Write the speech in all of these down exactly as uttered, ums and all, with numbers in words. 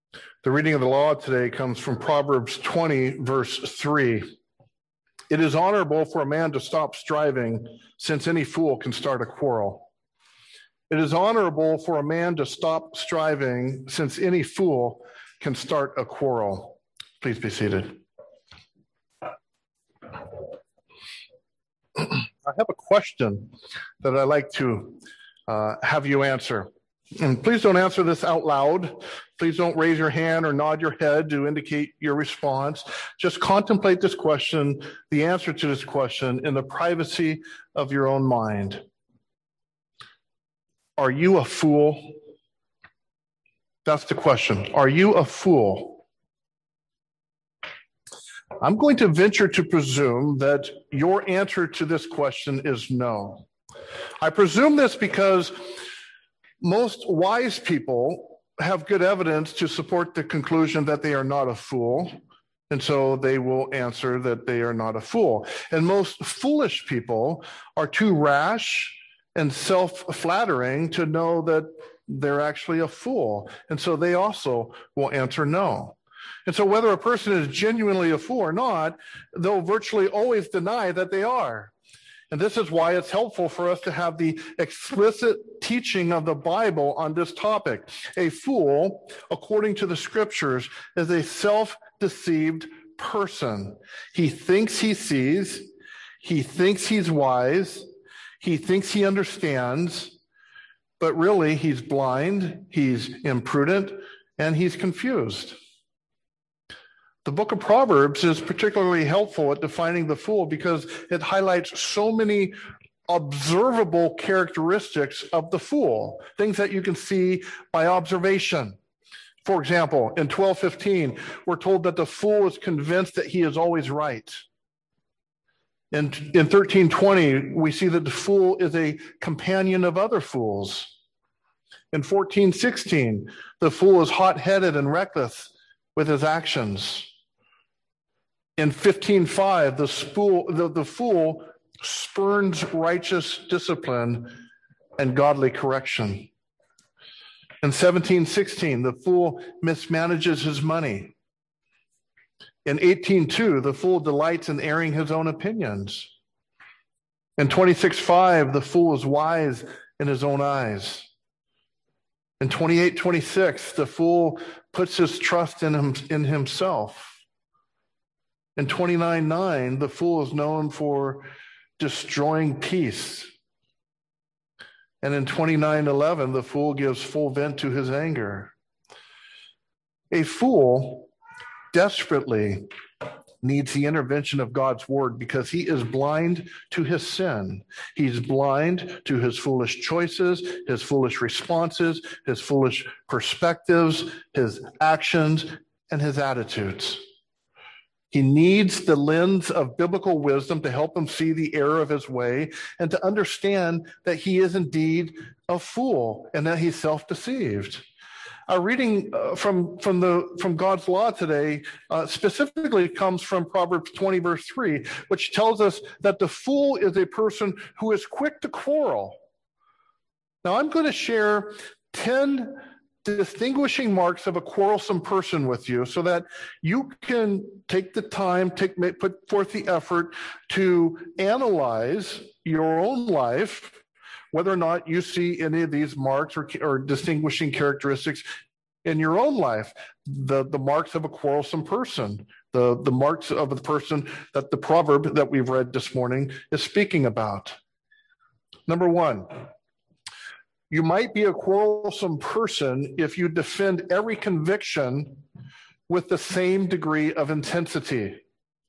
The reading of the law today comes from Proverbs twenty, verse three. It is honorable for a man to stop striving, since any fool can start a quarrel. It is honorable for a man to stop striving, since any fool can start a quarrel. Please be seated. I have a question that I'd like to uh, have you answer. And please don't answer this out loud. Please don't raise your hand or nod your head to indicate your response. Just contemplate this question, the answer to this question, in the privacy of your own mind. Are you a fool? That's the question. Are you a fool? I'm going to venture to presume that your answer to this question is no. I presume this because most wise people have good evidence to support the conclusion that they are not a fool, and so they will answer that they are not a fool. And most foolish people are too rash and self-flattering to know that they're actually a fool, and so they also will answer no. And so whether a person is genuinely a fool or not, they'll virtually always deny that they are. And this is why it's helpful for us to have the explicit teaching of the Bible on this topic. A fool, according to the scriptures, is a self-deceived person. He thinks he sees, he thinks he's wise, he thinks he understands, but really he's blind, he's imprudent, and he's confused. The book of Proverbs is particularly helpful at defining the fool because it highlights so many observable characteristics of the fool, things that you can see by observation. For example, in twelve fifteen, we're told that the fool is convinced that he is always right. In, in thirteen twenty, we see that the fool is a companion of other fools. In fourteen sixteen, the fool is hot-headed and reckless with his actions. In fifteen five, the, spool, the, the fool spurns righteous discipline and godly correction. In seventeen sixteen, the fool mismanages his money. In eighteen two, the fool delights in airing his own opinions. In twenty-six five, the fool is wise in his own eyes. In twenty-eight twenty-six, the fool puts his trust in, him, in himself. In twenty-nine nine, the fool is known for destroying peace. And in twenty-nine eleven, the fool gives full vent to his anger. A fool desperately needs the intervention of God's word because he is blind to his sin. He's blind to his foolish choices, his foolish responses, his foolish perspectives, his actions, and his attitudes. He needs the lens of biblical wisdom to help him see the error of his way and to understand that he is indeed a fool and that he's self-deceived. Our reading uh, from, from, the, from God's law today uh, specifically comes from Proverbs twenty, verse three, which tells us that the fool is a person who is quick to quarrel. Now, I'm going to share ten distinguishing marks of a quarrelsome person with you so that you can take the time, take, put forth the effort to analyze your own life, whether or not you see any of these marks or, or distinguishing characteristics in your own life, the, the marks of a quarrelsome person, the, the marks of the person that the proverb that we've read this morning is speaking about. Number one, you might be a quarrelsome person if you defend every conviction with the same degree of intensity.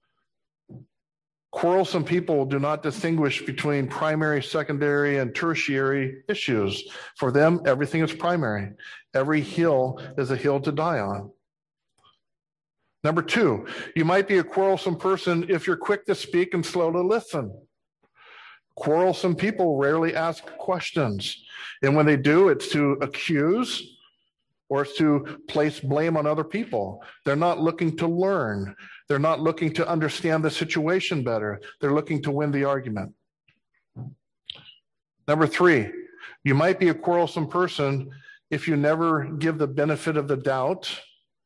Quarrelsome people do not distinguish between primary, secondary, and tertiary issues. For them, everything is primary. Every hill is a hill to die on. Number two, you might be a quarrelsome person if you're quick to speak and slow to listen. Quarrelsome people rarely ask questions. And when they do, it's to accuse or it's to place blame on other people. They're not looking to learn. They're not looking to understand the situation better. They're looking to win the argument. Number three, you might be a quarrelsome person if you never give the benefit of the doubt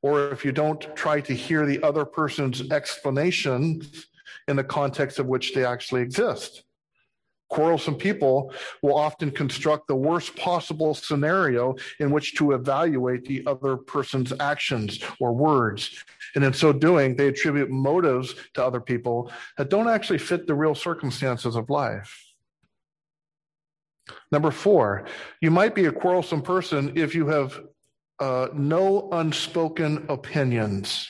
or if you don't try to hear the other person's explanations in the context of which they actually exist. Quarrelsome people will often construct the worst possible scenario in which to evaluate the other person's actions or words. And in so doing, they attribute motives to other people that don't actually fit the real circumstances of life. Number four, you might be a quarrelsome person if you have uh, no unspoken opinions.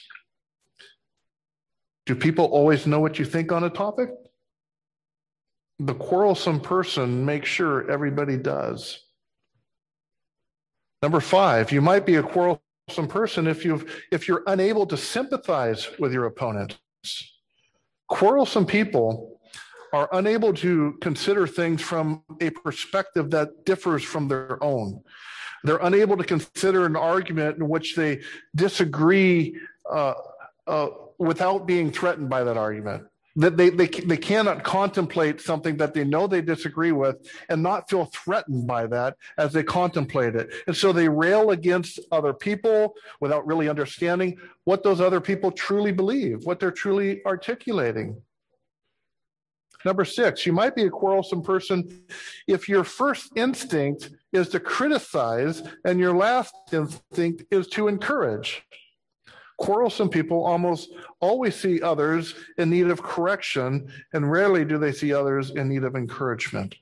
Do people always know what you think on a topic? The quarrelsome person makes sure everybody does. Number five, you might be a quarrelsome person if you've if you're unable to sympathize with your opponent. Quarrelsome people are unable to consider things from a perspective that differs from their own. They're unable to consider an argument in which they disagree uh, uh, without being threatened by that argument. That they, they, they cannot contemplate something that they know they disagree with and not feel threatened by that as they contemplate it. And so they rail against other people without really understanding what those other people truly believe, what they're truly articulating. Number six, you might be a quarrelsome person if your first instinct is to criticize and your last instinct is to encourage. Quarrelsome people almost always see others in need of correction, and rarely do they see others in need of encouragement.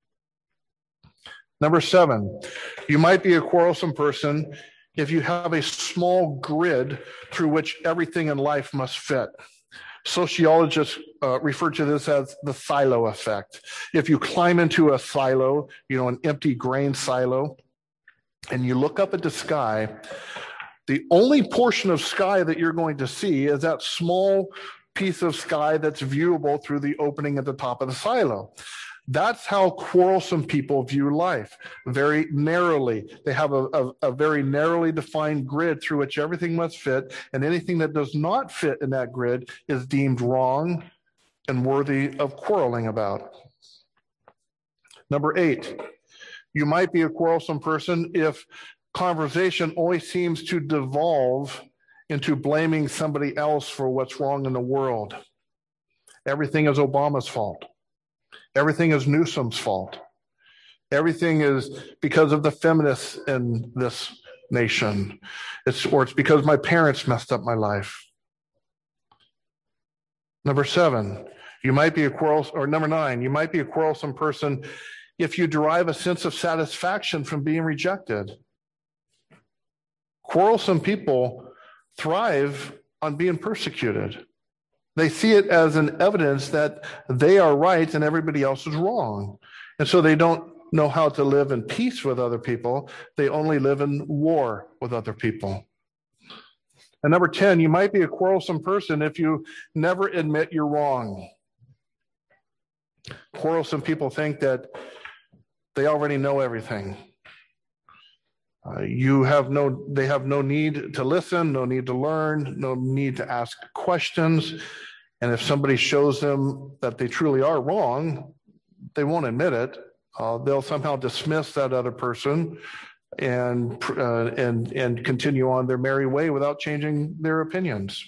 Number seven, you might be a quarrelsome person if you have a small grid through which everything in life must fit. Sociologists uh, refer to this as the silo effect. If you climb into a silo, you know, an empty grain silo, and you look up at the sky, the only portion of sky that you're going to see is that small piece of sky that's viewable through the opening at the top of the silo. That's how quarrelsome people view life, very narrowly. They have a, a, a very narrowly defined grid through which everything must fit, and anything that does not fit in that grid is deemed wrong and worthy of quarreling about. Number eight, you might be a quarrelsome person if conversation always seems to devolve into blaming somebody else for what's wrong in the world. Everything is Obama's fault. Everything is Newsom's fault. Everything is because of the feminists in this nation. It's, or it's because my parents messed up my life. Number seven, you might be a quarrelsome, or number nine, you might be a quarrelsome person if you derive a sense of satisfaction from being rejected. Quarrelsome people thrive on being persecuted. They see it as an evidence that they are right and everybody else is wrong. And so they don't know how to live in peace with other people. They only live in war with other people. And number ten, you might be a quarrelsome person if you never admit you're wrong. Quarrelsome people think that they already know everything. Uh, you have no, they have no need to listen, no need to learn, no need to ask questions. And if somebody shows them that they truly are wrong, they won't admit it. Uh, they'll somehow dismiss that other person and uh, and and continue on their merry way without changing their opinions.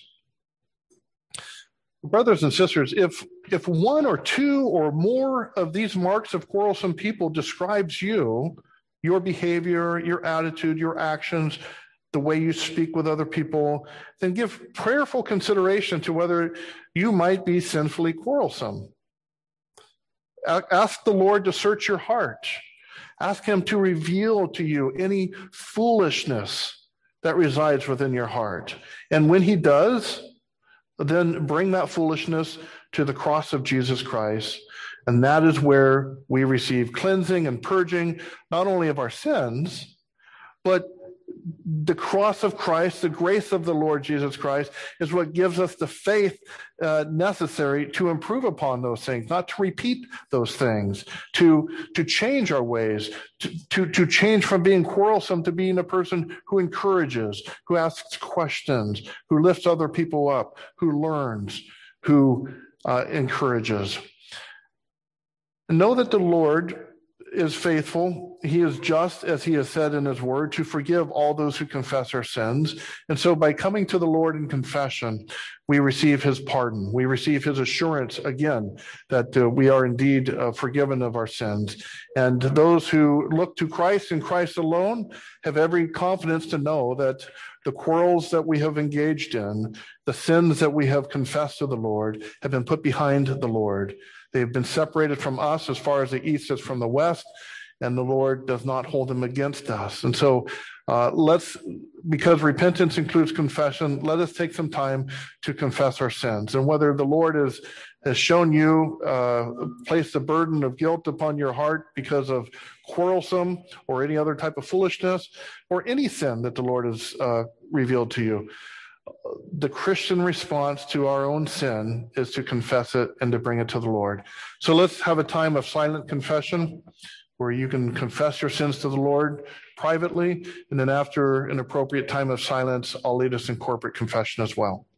Brothers and sisters, if if one or two or more of these marks of quarrelsome people describes you, your behavior, your attitude, your actions, the way you speak with other people, then give prayerful consideration to whether you might be sinfully quarrelsome. Ask the Lord to search your heart. Ask him to reveal to you any foolishness that resides within your heart. And when he does, then bring that foolishness to the cross of Jesus Christ. And that is where we receive cleansing and purging, not only of our sins, but the cross of Christ, the grace of the Lord Jesus Christ, is what gives us the faith uh, necessary to improve upon those things, not to repeat those things, to, to change our ways, to, to, to change from being quarrelsome to being a person who encourages, who asks questions, who lifts other people up, who learns, who uh, encourages. Know that the Lord is faithful. He is just, as he has said in his word, to forgive all those who confess our sins. And so by coming to the Lord in confession, we receive his pardon. We receive his assurance again that uh, we are indeed uh, forgiven of our sins. And those who look to Christ and Christ alone have every confidence to know that the quarrels that we have engaged in, the sins that we have confessed to the Lord, have been put behind the Lord. They've been separated from us as far as the east is from the west, and the Lord does not hold them against us. And so uh, let's, because repentance includes confession, let us take some time to confess our sins. And whether the Lord is, has shown you, uh, placed a burden of guilt upon your heart because of quarrelsome or any other type of foolishness, or any sin that the Lord has uh, revealed to you, the Christian response to our own sin is to confess it and to bring it to the Lord. So let's have a time of silent confession where you can confess your sins to the Lord privately, and then after an appropriate time of silence, I'll lead us in corporate confession as well.